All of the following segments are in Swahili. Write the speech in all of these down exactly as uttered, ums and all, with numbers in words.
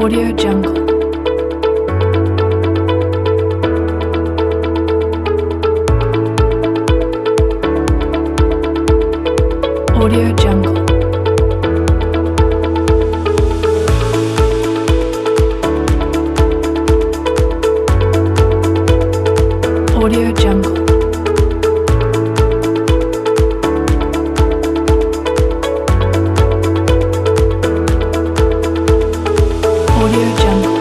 Audio Jungle. Audio Jungle. Audio Jungle. Audio Jungle.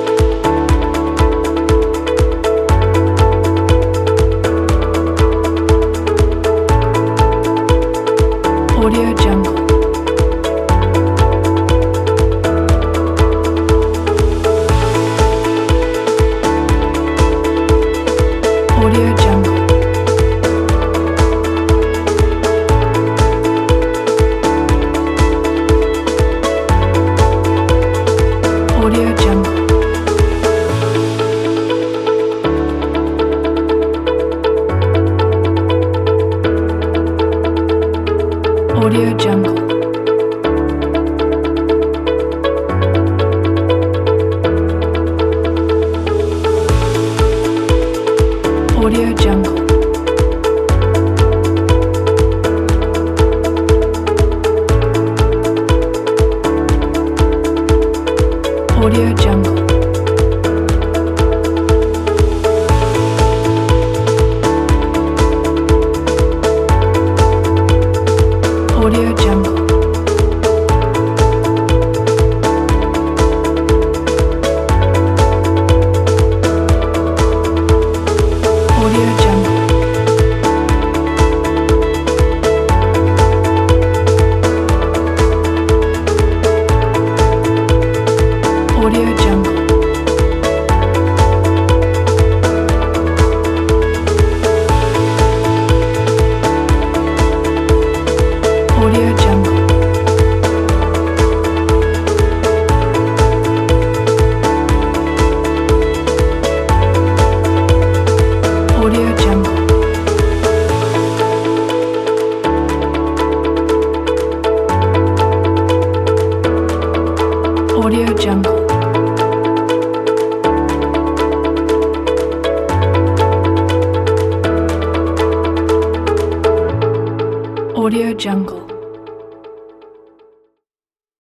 Audio Jungle. Audio Jungle. Audio Jungle. Audio Jungle. Audio Jungle. Audio Jungle. Audio Jungle. Audio Jungle. Audio Jungle. Audio Jungle. Audio Jungle. Audio Jungle. Audio Jungle.